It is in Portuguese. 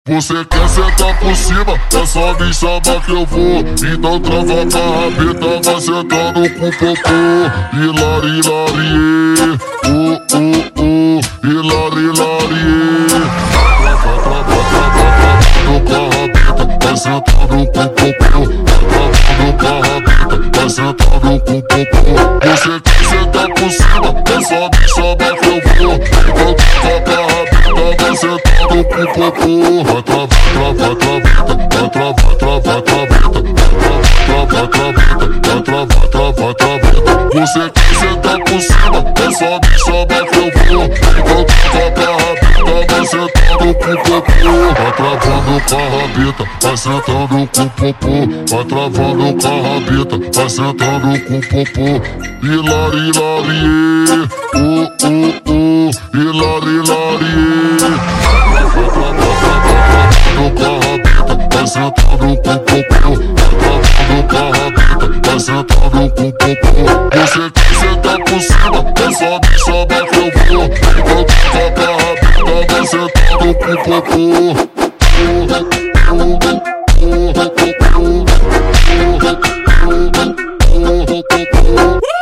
Você quer sentar por cima, é só me chamar que eu vou. Então trava a rabeta, vai sentando com o popô. Hilari, lari, hilari, lari. Trava com a rabeta, vai sentando com o popô. Travando com a rabeta, vai sentando com o popô. Você quer sentar por cima, é só me chamar que eu vou. Então trava a rabeta, vai sentando com o popô. Vai travar, você quer sentar por cima, é só me chamar que eu vou. Então trava a rabeta, vai sentando com o popô. Vai travando com a rabeta, vai sentando com o popô. Vai travando com a rabeta, vai sentando com o popô. Hilari, lari, hilari, lari. Vai sentando com o popô, vai travando com a rabeta, vai sentando com o popô. Você quer sentar por cima, é só me chamar que eu vou. Então trava a rabeta, vai sentando com o popô.